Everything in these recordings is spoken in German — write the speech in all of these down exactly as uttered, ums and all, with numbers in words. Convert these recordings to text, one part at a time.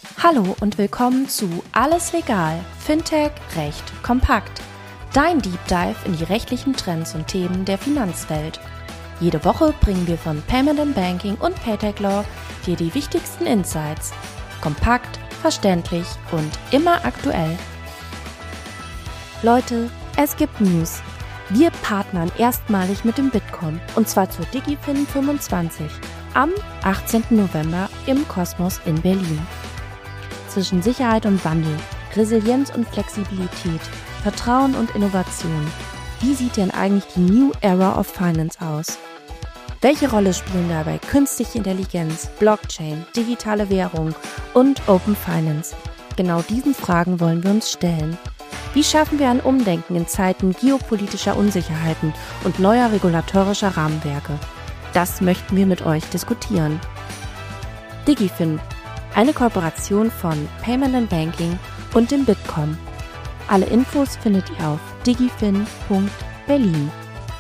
Hallo und willkommen zu Alles Legal, Fintech, Recht, kompakt. Dein Deep Dive in die rechtlichen Trends und Themen der Finanzwelt. Jede Woche bringen wir von Payment and Banking und Paytech Law dir die wichtigsten Insights. Kompakt, verständlich und immer aktuell. Leute, es gibt News. Wir partnern erstmalig mit dem Bitkom und zwar zur DigiFin fünfundzwanzig am achtzehnten November im Kosmos in Berlin. Zwischen Sicherheit und Wandel, Resilienz und Flexibilität, Vertrauen und Innovation. Wie sieht denn eigentlich die New Era of Finance aus? Welche Rolle spielen dabei künstliche Intelligenz, Blockchain, digitale Währung und Open Finance? Genau diesen Fragen wollen wir uns stellen. Wie schaffen wir ein Umdenken in Zeiten geopolitischer Unsicherheiten und neuer regulatorischer Rahmenwerke? Das möchten wir mit euch diskutieren. DigiFin, eine Kooperation von Payment and Banking und dem Bitkom. Alle Infos findet ihr auf digifin punkt berlin.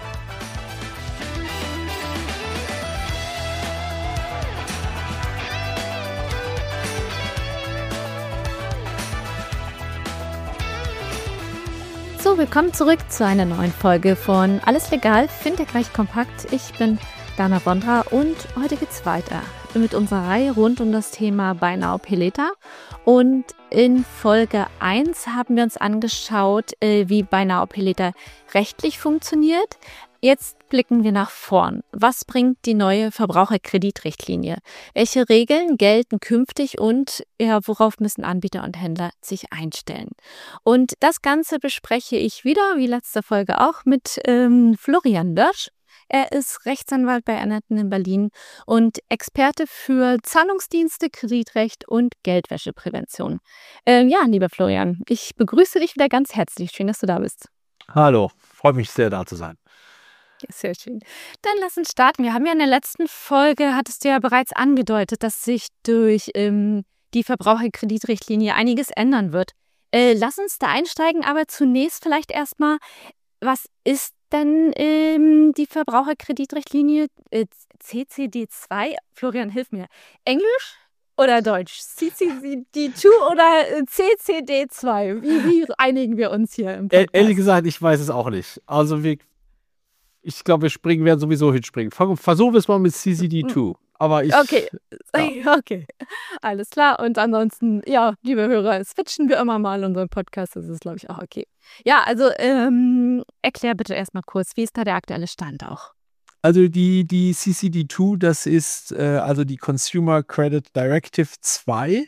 So, willkommen zurück zu einer neuen Folge von Alles Legal, Fintech, Recht, kompakt. Ich bin Dana Bondra und heute geht's weiter mit unserer Reihe rund um das Thema Buy Now Pay Later. Und in Folge eins haben wir uns angeschaut, wie Buy Now Pay Later rechtlich funktioniert. Jetzt blicken wir nach vorn. Was bringt die neue Verbraucherkreditrichtlinie? Welche Regeln gelten künftig und ja, worauf müssen Anbieter und Händler sich einstellen? Und das Ganze bespreche ich wieder, wie letzte Folge auch, mit ähm, Florian Lösch. Er ist Rechtsanwalt bei Annetten in Berlin und Experte für Zahlungsdienste, Kreditrecht und Geldwäscheprävention. Ähm, ja, lieber Florian, ich begrüße dich wieder ganz herzlich. Schön, dass du da bist. Hallo, freue mich sehr, da zu sein. Ja, sehr schön. Dann lass uns starten. Wir haben ja in der letzten Folge, hattest du ja bereits angedeutet, dass sich durch ähm, die Verbraucherkreditrichtlinie einiges ändern wird. Äh, lass uns da einsteigen, aber zunächst vielleicht erstmal, was ist denn ähm, die Verbraucherkreditrichtlinie äh, C C D zwei? Florian, hilf mir. Englisch oder Deutsch? C C D zwei oder äh, C C D zwei? Wie, wie einigen wir uns hier im Podcast? Ehrlich gesagt, ich weiß es auch nicht. Also wir, ich glaube, wir springen, werden sowieso hinspringen. Versuchen wir es mal mit C C D zwei. Aber ich, okay, ja. okay, alles klar. Und ansonsten, ja, liebe Hörer, switchen wir immer mal unseren Podcast. Das ist, glaube ich, auch okay. Ja, also ähm, erklär bitte erstmal kurz, wie ist da der aktuelle Stand auch? Also die, die C C D zwei, das ist äh, also die Consumer Credit Directive zwei.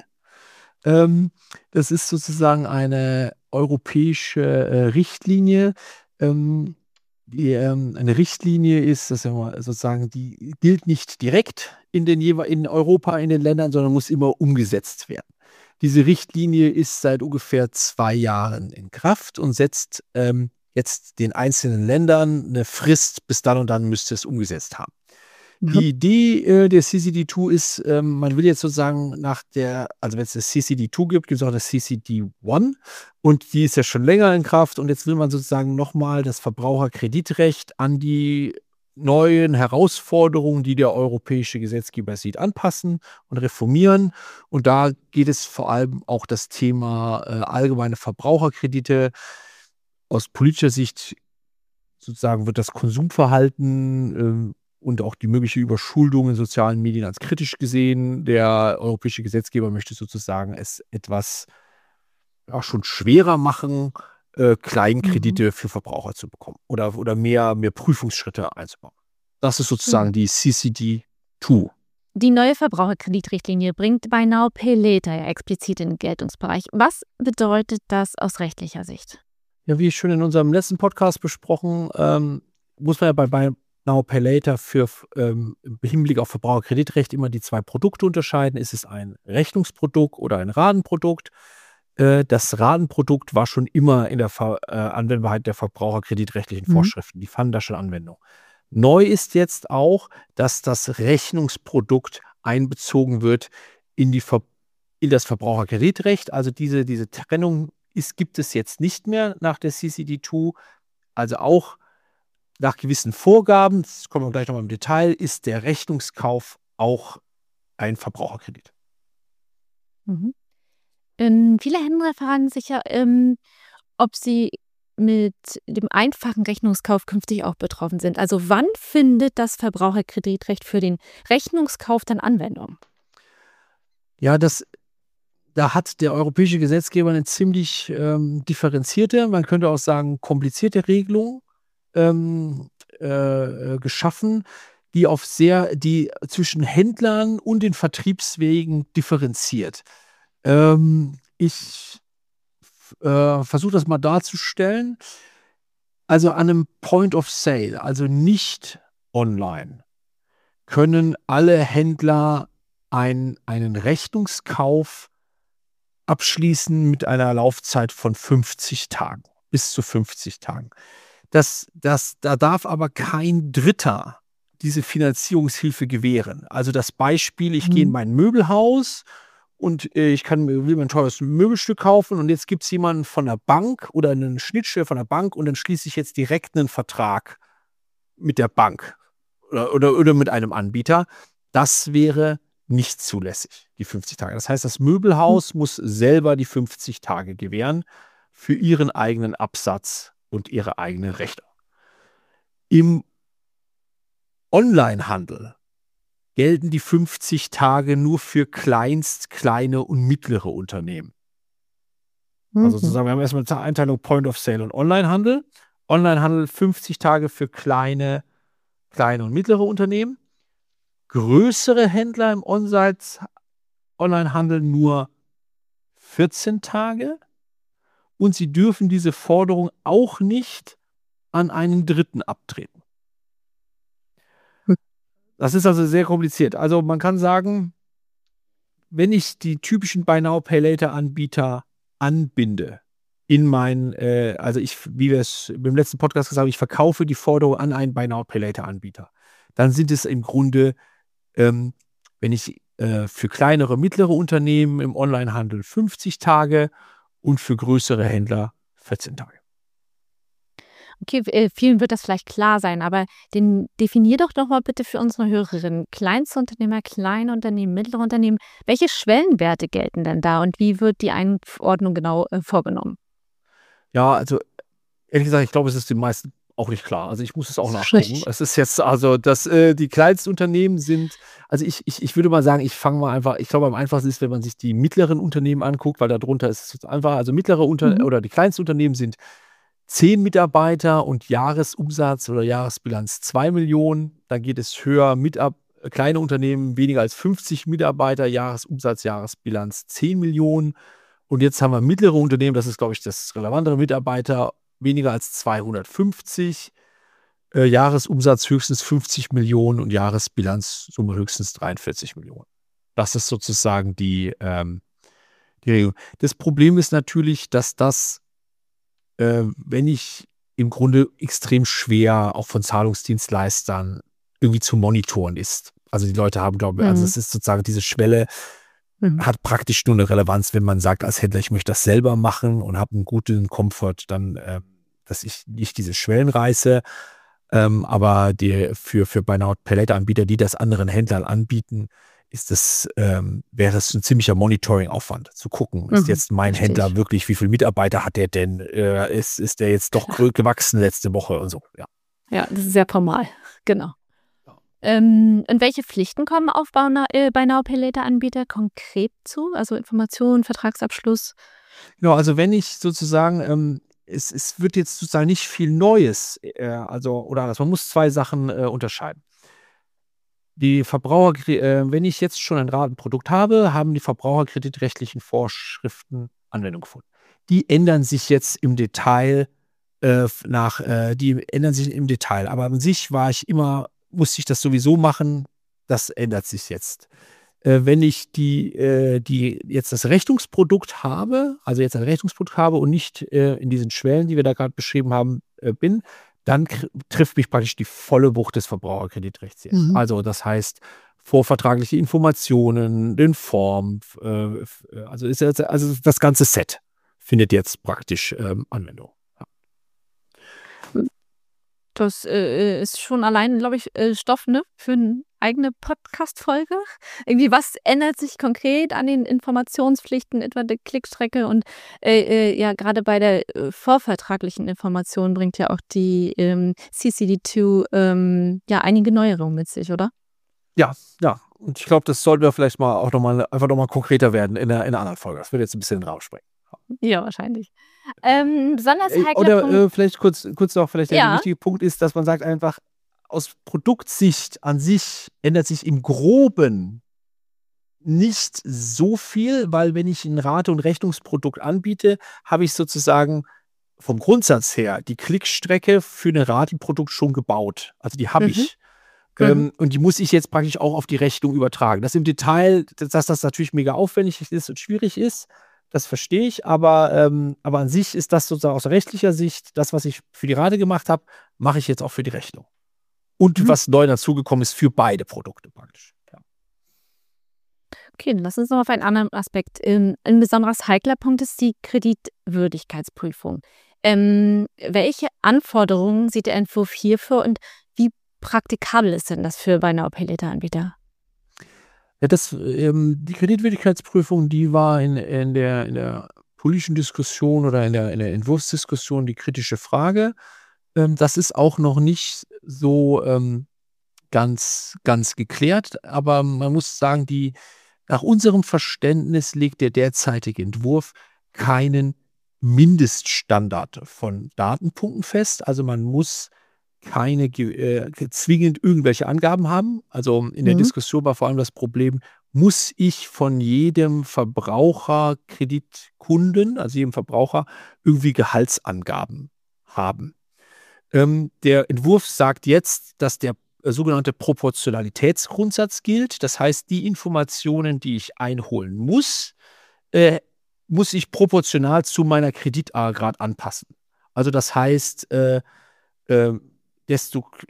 Ähm, das ist sozusagen eine europäische äh, Richtlinie. Ähm, die, ähm, eine Richtlinie ist, das immer sozusagen, die gilt nicht direkt in, den jewe- in Europa, in den Ländern, sondern muss immer umgesetzt werden. Diese Richtlinie ist seit ungefähr zwei Jahren in Kraft und setzt ähm, jetzt den einzelnen Ländern eine Frist, bis dann und dann müsste es umgesetzt haben. Mhm. Die Idee äh, der C C D zwei ist, ähm, man will jetzt sozusagen nach der, also wenn es das C C D zwei gibt, gibt es auch das C C D eins und die ist ja schon länger in Kraft und jetzt will man sozusagen nochmal das Verbraucherkreditrecht an die neuen Herausforderungen, die der europäische Gesetzgeber sieht, anpassen und reformieren. Und da geht es vor allem auch das Thema äh, allgemeine Verbraucherkredite. Aus politischer Sicht sozusagen wird das Konsumverhalten äh, und auch die mögliche Überschuldung in sozialen Medien als kritisch gesehen. Der europäische Gesetzgeber möchte sozusagen es etwas ja, schon schwerer machen, äh, Kleinkredite mhm. für Verbraucher zu bekommen oder, oder mehr, mehr Prüfungsschritte einzubauen. Das ist sozusagen mhm. die C C D zwei. Die neue Verbraucherkreditrichtlinie bringt Buy Now Pay Later ja explizit in den Geltungsbereich. Was bedeutet das aus rechtlicher Sicht? Ja, wie schon in unserem letzten Podcast besprochen, ähm, muss man ja bei Buy Now Pay Later für ähm, im Hinblick auf Verbraucherkreditrecht immer die zwei Produkte unterscheiden. Ist es ein Rechnungsprodukt oder ein Ratenprodukt? Äh, das Ratenprodukt war schon immer in der Ver äh, Anwendbarkeit der verbraucherkreditrechtlichen mhm. Vorschriften. Die fanden da schon Anwendung. Neu ist jetzt auch, dass das Rechnungsprodukt einbezogen wird in, die Ver in das Verbraucherkreditrecht. Also diese, diese Trennung ist, gibt es jetzt nicht mehr nach der C C D zwei. Also auch nach gewissen Vorgaben, das kommen wir gleich nochmal im Detail, ist der Rechnungskauf auch ein Verbraucherkredit. Mhm. Ähm, viele Händler fragen sich ja, ähm, ob sie mit dem einfachen Rechnungskauf künftig auch betroffen sind. Also wann findet das Verbraucherkreditrecht für den Rechnungskauf dann Anwendung? Ja, das da hat der europäische Gesetzgeber eine ziemlich, ähm, differenzierte, man könnte auch sagen komplizierte Regelung, ähm, äh, äh, geschaffen, die auf sehr die zwischen Händlern und den Vertriebswegen differenziert. Ähm, ich f äh, versuche das mal darzustellen. Also, an 'nem Point of Sale, also nicht online, können alle Händler ein einen Rechnungskauf abschließen mit einer Laufzeit von fünfzig Tagen, bis zu fünfzig Tagen. Das das da darf aber kein Dritter diese Finanzierungshilfe gewähren. Also, das Beispiel, ich gehe in Mhm. mein Möbelhaus und, äh, ich kann mir will mir 'n teures Möbelstück kaufen und jetzt gibt's jemanden von der Bank oder 'nen Schnittstelle von der Bank und dann schließe ich jetzt direkt 'nen Vertrag mit der Bank oder oder oder mit einem Anbieter. Das wäre nicht zulässig, die fünfzig Tage. Das heißt, das Hm. Möbelhaus muss selber die fünfzig Tage gewähren für ihren eigenen Absatz und ihre eigene Rechte. Im Onlinehandel gelten die fünfzig Tage nur für Kleinst, kleine und mittlere Unternehmen. Also, Mhm. sozusagen, wir haben erst mal zur Einteilung Point of Sale und Onlinehandel. Onlinehandel fünfzig Tage für kleine kleine und mittlere Unternehmen. Größere Händler im Onsite Onlinehandel nur vierzehn Tage und sie dürfen diese Forderung auch nicht an einen Dritten abtreten. Hm. Das ist also sehr kompliziert. Also, man kann sagen wenn ich die typischen Buy Now, Pay Later Anbieter anbinde in mein, äh also, ich wie wir es im letzten Podcast gesagt haben, ich verkaufe die Forderung an einen Buy Now, Pay Later Anbieter. Dann sind es im Grunde, ähm, wenn ich, äh, für kleinere, mittlere Unternehmen im Onlinehandel fünfzig Tage und für größere Händler vierzehn Tage. Okay, w äh, vielen wird das vielleicht klar sein, aber den definier doch noch mal bitte für unsere Hörerinnen. Kleinstunternehmer, Kleinunternehmen, mittlere Unternehmen. Welche Schwellenwerte gelten denn da und wie wird die Einordnung genau, äh, vorgenommen? Ja, also, ehrlich gesagt, ich glaube, es ist den meisten auch nicht klar. Also, ich muss es auch nachgucken. Schlecht. Es ist jetzt also, dass, äh, die Kleinstunternehmen sind also, ich ich ich würde mal sagen, ich fange mal einfach ich glaube, am einfachsten ist, wenn man sich die mittleren Unternehmen anguckt, weil da drunter ist es einfach also, mittlere Unter Mhm. oder die Kleinstunternehmen sind zehn Mitarbeiter und Jahresumsatz oder Jahresbilanz zwei Millionen. Dann geht es höher mit ab kleine Unternehmen weniger als fünfzig Mitarbeiter, Jahresumsatz, Jahresbilanz zehn Millionen. Und jetzt haben wir mittlere Unternehmen, das ist, glaube ich, das relevantere Mitarbeiter weniger als zweihundertfünfzig, äh, Jahresumsatz höchstens fünfzig Millionen und Jahresbilanzsumme höchstens dreiundvierzig Millionen. Das ist sozusagen die, ähm, die Regelung. Das Problem ist natürlich, dass das, äh, wenn ich im Grunde extrem schwer auch von Zahlungsdienstleistern irgendwie zu monitoren ist. Also, die Leute haben, glaube also, Mhm. es ist sozusagen diese Schwelle Mhm. hat praktisch nur 'ne Relevanz, wenn man sagt als Händler: „Ich möchte das selber machen und habe 'n guten Komfort dann, äh, dass ich nicht diese Schwellen reiße.“ Ähm, aber die für für Buy Now, Pay Later Anbieter, die das anderen Händlern anbieten, ist das ähm, wäre es 'n ziemlicher Monitoringaufwand zu gucken: „Ist Mhm. jetzt mein Verstehe ich. Händler wirklich wie viel Mitarbeiter hat der denn? Äh, ist ist der jetzt doch grö gewachsen letzte Woche?“ und so, ja. Ja, das ist sehr formal, genau. Ja. Ähm, und welche Pflichten kommen auf Bau Now äh, Buy Now, Pay Later Anbieter konkret zu? Also, Information, Vertragsabschluss? Genau, also, wenn ich sozusagen, ähm es es wird jetzt sozusagen nicht viel Neues, äh, also oder anders, man muss zwei Sachen, äh, unterscheiden. Die Verbraucherkre äh, wenn ich jetzt schon ein Ratenprodukt habe, haben die verbraucherkreditrechtlichen Vorschriften Anwendung gefunden. Die ändern sich jetzt im Detail, äh, f nach äh, die ändern sich im Detail. Aber an sich war ich immer musste ich das sowieso machen. Das ändert sich jetzt. Äh, wenn ich die äh, die jetzt das Rechnungsprodukt habe also, jetzt ein Rechnungsprodukt habe und nicht, äh, in diesen Schwellen, die wir da grad beschrieben haben, äh, bin, dann kr trifft mich praktisch die volle Wucht des Verbraucherkreditrechts jetzt. Mhm. Also, das heißt, vorvertragliche Informationen, den Form, f äh, f also, ist jetzt also, das ganze Set findet jetzt praktisch, ähm, Anwendung, ja. Hm. Das äh, ist schon allein, glaube ich, äh, Stoff, ne, für eine eigene Podcast-Folge. Irgendwie, was ändert sich konkret an den Informationspflichten, etwa der Klickstrecke? Und äh, äh, ja, gerade bei der äh, vorvertraglichen Information bringt ja auch die ähm, C C D zwei ähm, ja einige Neuerungen mit sich, oder? Ja, ja. Und ich glaube, das sollten wir vielleicht mal auch nochmal einfach nochmal konkreter werden in der, in einer anderen Folge. Das würde jetzt ein bisschen in den Raum sprengen. Ja, wahrscheinlich. Ähm, besonders Äh, heikler Oder Punkt. äh, vielleicht kurz, kurz noch, vielleicht der Ja. wichtige Punkt ist, dass man sagt einfach, aus Produktsicht an sich ändert sich im Groben nicht so viel, weil wenn ich ein Rate- und Rechnungsprodukt anbiete, habe ich sozusagen vom Grundsatz her die Klickstrecke für ein Ratenprodukt schon gebaut. Also die habe Mhm. ich. Mhm. Ähm, und die muss ich jetzt praktisch auch auf die Rechnung übertragen. Das im Detail, dass dass das natürlich mega aufwendig ist und schwierig ist, das verstehe ich, aber, ähm, aber an sich ist das sozusagen aus rechtlicher Sicht, das, was ich für die Rate gemacht habe, mache ich jetzt auch für die Rechnung. Und Mhm. was neu dazugekommen ist für beide Produkte praktisch. Ja. Okay, dann lass uns noch auf einen anderen Aspekt. Ähm, ein besonders heikler Punkt ist die Kreditwürdigkeitsprüfung. Ähm, welche Anforderungen sieht der Entwurf hierfür und wie praktikabel ist denn das für Buy Now Pay Later Anbieter? Ja, das, ähm, die Kreditwürdigkeitsprüfung, die war in, in, der, in der politischen Diskussion oder in der, in der Entwurfsdiskussion die kritische Frage. Ähm, das ist auch noch nicht so ähm, ganz, ganz geklärt, aber man muss sagen, die, nach unserem Verständnis legt der derzeitige Entwurf keinen Mindeststandard von Datenpunkten fest. Also man muss keine ge- äh, zwingend irgendwelche Angaben haben. Also in der Mhm. Diskussion war vor allem das Problem, muss ich von jedem Verbraucher, Kreditkunden, also jedem Verbraucher, irgendwie Gehaltsangaben haben. Ähm, der Entwurf sagt jetzt, dass der äh, sogenannte Proportionalitätsgrundsatz gilt. Das heißt, die Informationen, die ich einholen muss, äh, muss ich proportional zu meiner Kreditgrad anpassen. Also das heißt, äh, äh, desto k-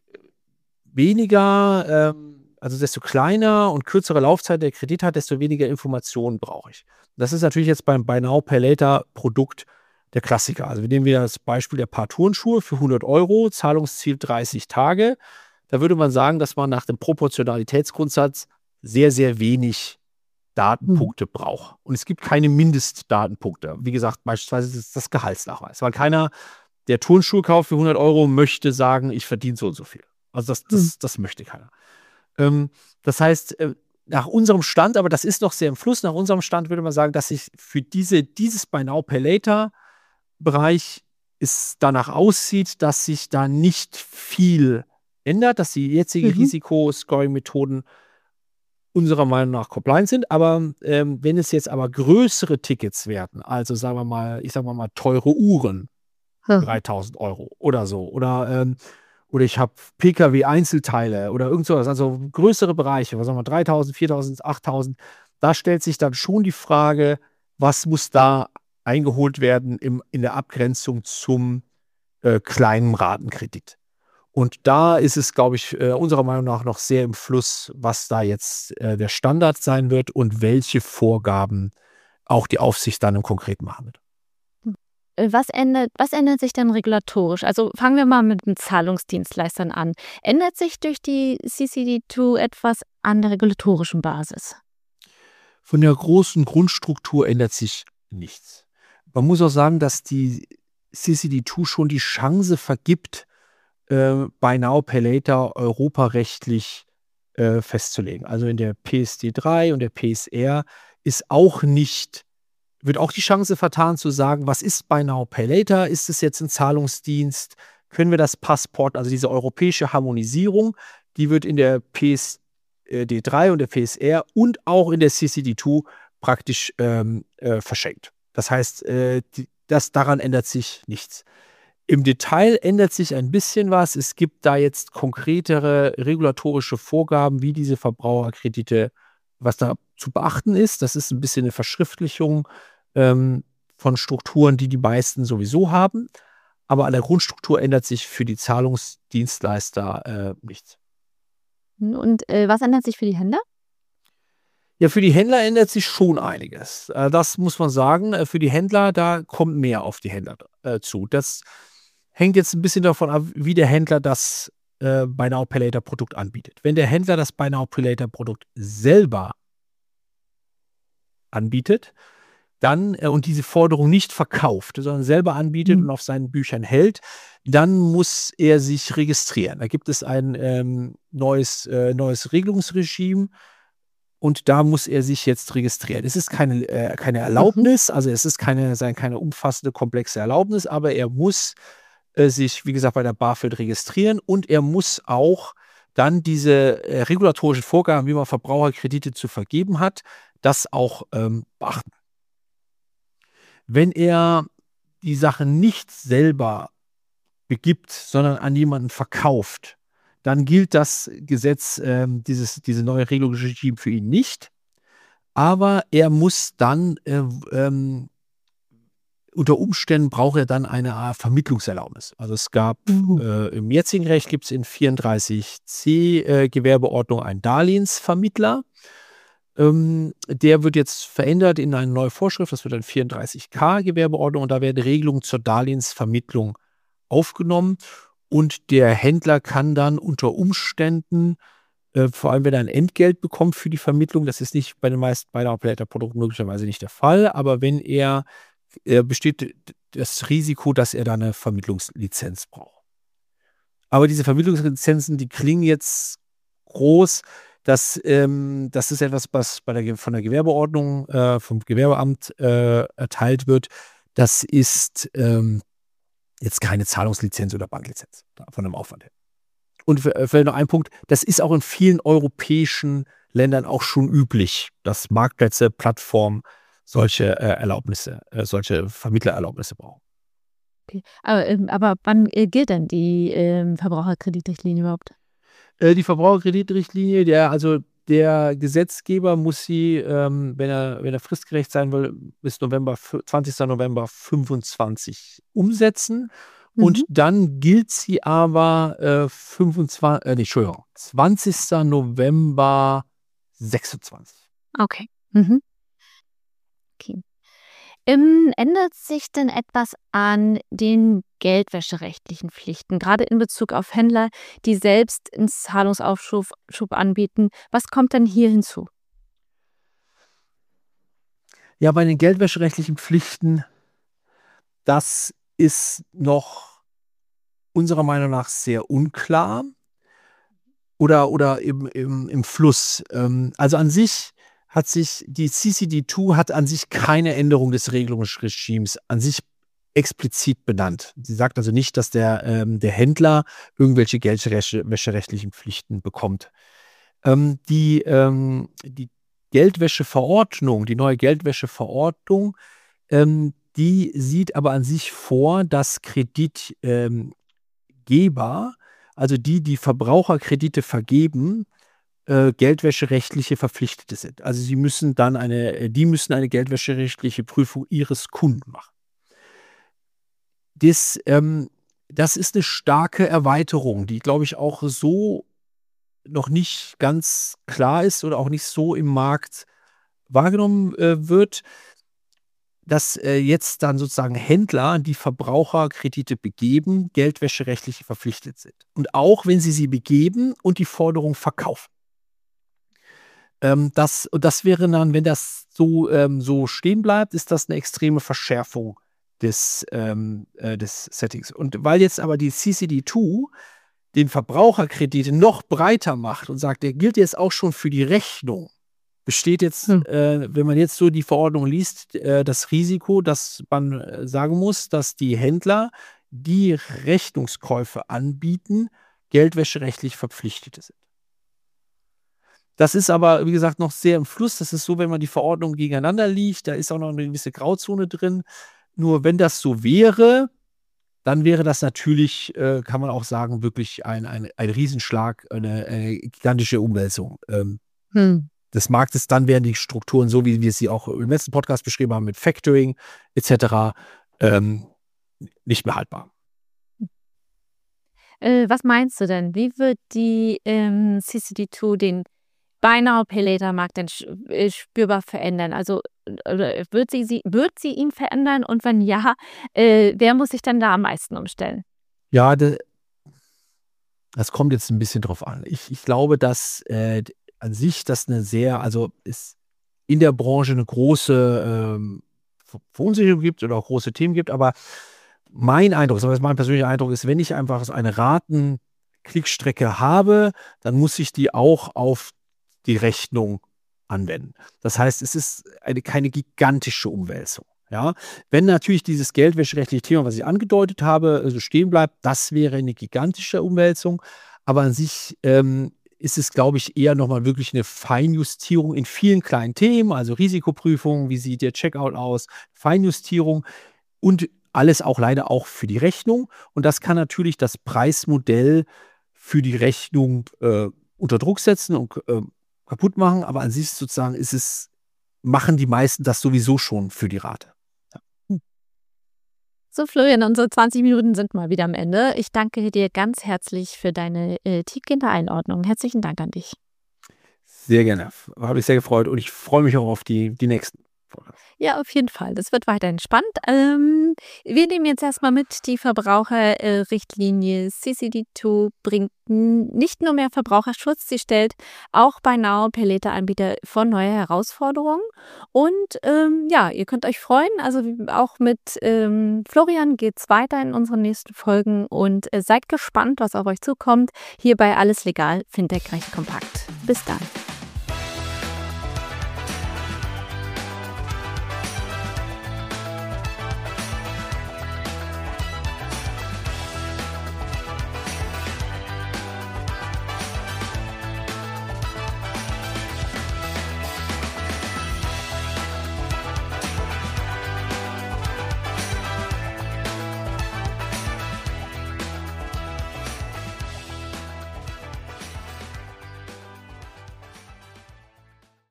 weniger, ähm, also desto kleiner und kürzere Laufzeit der Kredit hat, desto weniger Informationen brauche ich. Das ist natürlich jetzt beim Buy Now Pay Later Produkt der Klassiker. Also wir nehmen wieder das Beispiel der Paar Turnschuhe für hundert Euro, Zahlungsziel dreißig Tage. Da würde man sagen, dass man nach dem Proportionalitätsgrundsatz sehr, sehr wenig Datenpunkte braucht. Und es gibt keine Mindestdatenpunkte. Wie gesagt, beispielsweise ist das Gehaltsnachweis. Weil keiner, der Turnschuhe kauft für hundert Euro, möchte sagen, ich verdiene so und so viel. Also das, Hm. das, das möchte keiner. Ähm, das heißt, äh, nach unserem Stand, aber das ist noch sehr im Fluss, nach unserem Stand würde man sagen, dass sich für diese, dieses Buy Now Pay Later Bereich es danach aussieht, dass sich da nicht viel ändert, dass die jetzigen Mhm. Risikoscoring-Methoden unserer Meinung nach compliant sind. Aber ähm, wenn es jetzt aber größere Tickets werden, also sagen wir mal, ich sage mal, mal teure Uhren, Ja. dreitausend Euro oder so, oder, ähm, oder ich habe P K W-Einzelteile oder irgend sowas, also größere Bereiche, was sagen wir, dreitausend, viertausend, achttausend, da stellt sich dann schon die Frage, was muss da eingeholt werden im, in der Abgrenzung zum äh, kleinen Ratenkredit. Und da ist es, glaube ich, äh, unserer Meinung nach noch sehr im Fluss, was da jetzt äh, der Standard sein wird und welche Vorgaben auch die Aufsicht dann im Konkreten machen wird. Äh, Was ändert, was ändert sich denn regulatorisch? Also fangen wir mal mit den Zahlungsdienstleistern an. Ändert sich durch die C C D zwei etwas an der regulatorischen Basis? Von der großen Grundstruktur ändert sich nichts. Man muss auch sagen, dass die C C D zwei schon die Chance vergibt, äh, Buy Now Pay Later europarechtlich äh, festzulegen. Also in der P S D drei und der P S R ist auch nicht, wird auch die Chance vertan zu sagen, was ist Buy Now Pay Later? Ist es jetzt ein Zahlungsdienst? Können wir das Passport, also diese europäische Harmonisierung, die wird in der P S D drei und der P S R und auch in der C C D zwei praktisch ähm, äh, verschenkt. Das heißt, äh, die, das, daran ändert sich nichts. Im Detail ändert sich ein bisschen was. Es gibt da jetzt konkretere regulatorische Vorgaben, wie diese Verbraucherkredite, was da zu beachten ist. Das ist ein bisschen eine Verschriftlichung ähm, von Strukturen, die die meisten sowieso haben. Aber an der Grundstruktur ändert sich für die Zahlungsdienstleister äh, nichts. Und äh, was ändert sich für die Händler? Ja, für die Händler ändert sich schon einiges. Äh, das muss man sagen. Äh, für die Händler, da kommt mehr auf die Händler äh, zu. Das hängt jetzt ein bisschen davon ab, wie der Händler das äh, Buy Now Pay Later Produkt anbietet. Wenn der Händler das Buy Now Pay Later Produkt selber anbietet, dann äh, und diese Forderung nicht verkauft, sondern selber anbietet Mhm. und auf seinen Büchern hält, dann muss er sich registrieren. Da gibt es ein ähm, neues, äh, neues Regelungsregime und da muss er sich jetzt registrieren. Es ist keine, äh, keine Mhm. Erlaubnis, also es ist keine, sein- keine umfassende, komplexe Erlaubnis, aber er muss äh, sich, wie gesagt, bei der BaFin registrieren und er muss auch dann diese äh, regulatorischen Vorgaben, wie man Verbraucherkredite zu vergeben hat, das auch ähm, beachten. Wenn er die Sache nicht selber begibt, sondern an jemanden verkauft, dann gilt das Gesetz, ähm, dieses, diese neue Regelungsregime für ihn nicht. Aber er muss dann, äh, ähm, unter Umständen braucht er dann eine Art Vermittlungserlaubnis. Also es gab Mhm. äh, im jetzigen Recht gibt es in vierunddreißig c äh, Gewerbeordnung einen Darlehensvermittler. Ähm, der wird jetzt verändert in eine neue Vorschrift, das wird dann vierunddreißig k Gewerbeordnung und da werden Regelungen zur Darlehensvermittlung aufgenommen und der Händler kann dann unter Umständen, äh, vor allem wenn er ein Entgelt bekommt für die Vermittlung, das ist nicht bei den meisten Buy Now Pay Later Produkten möglicherweise nicht der Fall, aber wenn er, er besteht d- das Risiko, dass er da eine Vermittlungslizenz braucht. Aber diese Vermittlungslizenzen, die klingen jetzt groß. Das, ähm, das ist etwas, was bei der, Ge- von der Gewerbeordnung, äh, vom Gewerbeamt äh, erteilt wird. Das ist ähm, jetzt keine Zahlungslizenz oder Banklizenz da, von dem Aufwand her. Und für- äh, vielleicht noch ein Punkt, das ist auch in vielen europäischen Ländern auch schon üblich, dass Marktplätze, Plattformen solche äh, Erlaubnisse, äh, solche Vermittlererlaubnisse brauchen. Okay. Aber, ähm, aber wann äh, gilt denn die ähm, Verbraucherkreditrichtlinie überhaupt? Äh, die Verbraucherkreditrichtlinie, der, also der Gesetzgeber muss sie, ähm, wenn er, wenn er fristgerecht sein will, bis November, fü- zwanzigster November fünfundzwanzig umsetzen. Und Mhm. dann gilt sie aber äh, fünfundzwanzig, äh, nee, Entschuldigung, zwanzigster November sechsundzwanzig. Okay. Mhm. Okay. Ähm, ändert sich denn etwas an den geldwäscherechtlichen Pflichten, gerade in Bezug auf Händler, die selbst einen Zahlungsaufschub Schub anbieten? Was kommt denn hier hinzu? Ja, bei den geldwäscherechtlichen Pflichten, das ist noch unserer Meinung nach sehr unklar. Oder, oder im, im, im Fluss. Ähm, also an sich hat sich die C C D zwei hat an sich keine Änderung des Regelungsregimes an sich explizit benannt. Sie sagt also nicht, dass der, ähm, der Händler irgendwelche geldwäscherechtlichen Pflichten bekommt. Ähm, die, ähm, die Geldwäscheverordnung, die neue Geldwäscheverordnung, ähm, die sieht aber an sich vor, dass Kreditgeber, ähm, Geber, also die, die Verbraucherkredite vergeben, äh, geldwäscherechtliche Verpflichtete sind. Also sie müssen dann eine, äh, die müssen eine geldwäscherechtliche Prüfung ihres Kunden machen. Das, ähm, das ist eine starke Erweiterung, die, glaube ich, auch so noch nicht ganz klar ist oder auch nicht so im Markt wahrgenommen äh, wird, dass äh, jetzt dann sozusagen Händler, die Verbraucherkredite begeben, geldwäscherechtlich verpflichtet sind. Und auch wenn sie sie begeben und die Forderung verkaufen. Ähm, das, und das wäre dann, wenn das so, ähm, so stehen bleibt, ist das eine extreme Verschärfung des, ähm, äh, des Settings. Und weil jetzt aber die C C D zwei den Verbraucherkredit noch breiter macht und sagt, der gilt jetzt auch schon für die Rechnung, besteht jetzt, Hm. äh, wenn man jetzt so die Verordnung liest, äh, das Risiko, dass man äh, sagen muss, dass die Händler, die Rechnungskäufe anbieten, geldwäscherechtlich verpflichtet sind. Das ist aber, wie gesagt, noch sehr im Fluss. Das ist so, wenn man die Verordnungen gegeneinander liegt, da ist auch noch eine gewisse Grauzone drin. Nur wenn das so wäre, dann wäre das natürlich, äh, kann man auch sagen, wirklich ein, ein, ein Riesenschlag, eine, eine gigantische Umwälzung ähm, Hm. des Marktes. Dann wären die Strukturen, so wie wir sie auch im letzten Podcast beschrieben haben, mit Factoring et cetera, ähm, nicht mehr haltbar. Äh, was meinst du denn? Wie wird die ähm, C C D zwei den Buy Now Pay Later Markt denn sch äh, spürbar verändern? Also, oder wird sie sie wird sie ihn verändern und wenn ja, äh, wer muss sich denn da am meisten umstellen? Ja, de, das kommt jetzt ein bisschen drauf an. Ich, ich glaube, dass äh, an sich das eine sehr, also es in der Branche eine große ähm, Ver- Verunsicherung gibt oder auch große Themen gibt, aber mein Eindruck, das ist mein persönlicher Eindruck ist, wenn ich einfach so eine Ratenklickstrecke habe, dann muss ich die auch auf die Rechnung anwenden. Das heißt, es ist eine, keine gigantische Umwälzung. Ja, wenn natürlich dieses geldwäscherechtliche Thema, was ich angedeutet habe, also stehen bleibt, das wäre eine gigantische Umwälzung. Aber an sich ähm, ist es, glaube ich, eher nochmal wirklich eine Feinjustierung in vielen kleinen Themen, also Risikoprüfung, wie sieht der Checkout aus, Feinjustierung und alles auch leider auch für die Rechnung. Und das kann natürlich das Preismodell für die Rechnung äh, unter Druck setzen und äh, kaputt machen. Aber an sich sozusagen ist es, machen die meisten das sowieso schon für die Rate. So, Florian, unsere zwanzig Minuten sind mal wieder am Ende. Ich danke dir ganz herzlich für deine äh, tiefgehende Einordnung. Herzlichen Dank an dich. Sehr gerne. Habe mich sehr gefreut und ich freue mich auch auf die, die nächsten. Ja, auf jeden Fall. Das wird weiterhin spannend. Ähm, wir nehmen jetzt erstmal mit, die Verbraucherrichtlinie C C D zwei bringt n- nicht nur mehr Verbraucherschutz, sie stellt auch bei Now Pay-Later-Anbieter vor neue Herausforderungen. Und ähm, ja, ihr könnt euch freuen. Also auch mit ähm, Florian geht es weiter in unseren nächsten Folgen und äh, seid gespannt, was auf euch zukommt. Hier bei Alles Legal, Fintech recht kompakt. Bis dann.